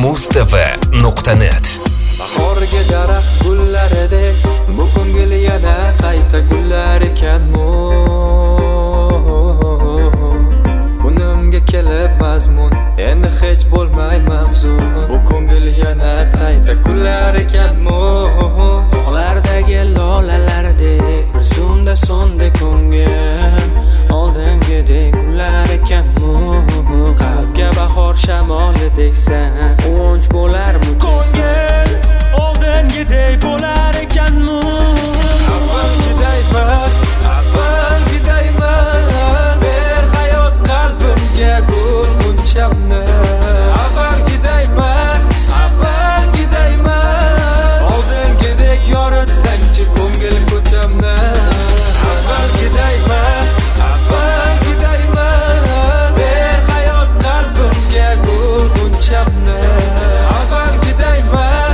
mustava.net. Bahorga daraxt gullaridek bu ko'ngil yana qayta gullar ekanmi? Kunimga kelib mazmun, endi hech bo'lmay mahzun. Bu ko'ngil yana qayta gullar ekanmi? Tog'lardagi lolalardek bir zumda so'ndi ko'ngil, oldingidek gullar ekanmi? Qalbga bahor shamoli tegsa, quvonch bo'lar ko'ngil, oldingidek bo'lar ekanmi? Avvalgiday emas, ber hayot qalbimga gul munchamni. Avvalgiday emas, oldingidek yoritsangchi ko'ngil ko'chamni. Avvalgiday emas, ber hayot qalbimga gul munchamni. Avvalgiday emas,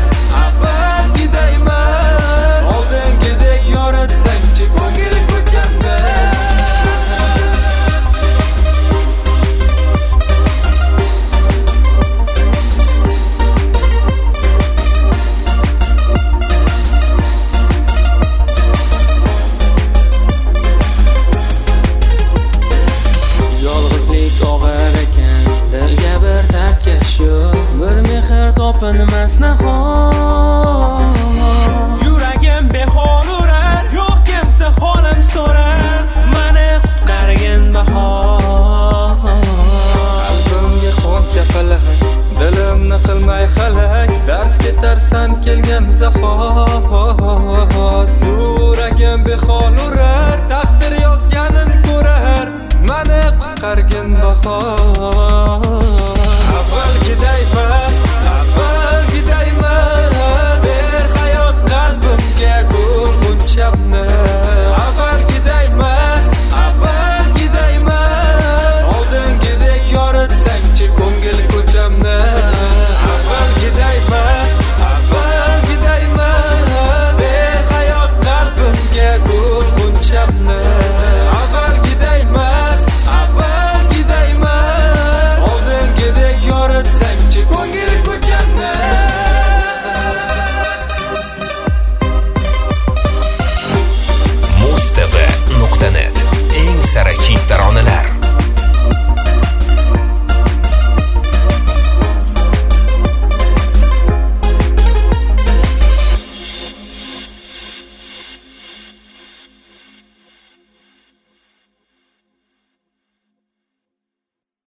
oldingidek yoritsangchi ko'ngil ko'chamni. Yolg'izlik og'ir ekan, dilga bir tarkash yo'q, bir mehr topilmas nahot. Yuragim behol urar, yo'q kimsa holim so'rar, mani qutqargin bahor. Qalbimga qon kapalak, dilimni qilmay halak, dard ketarsan kelgan zahot.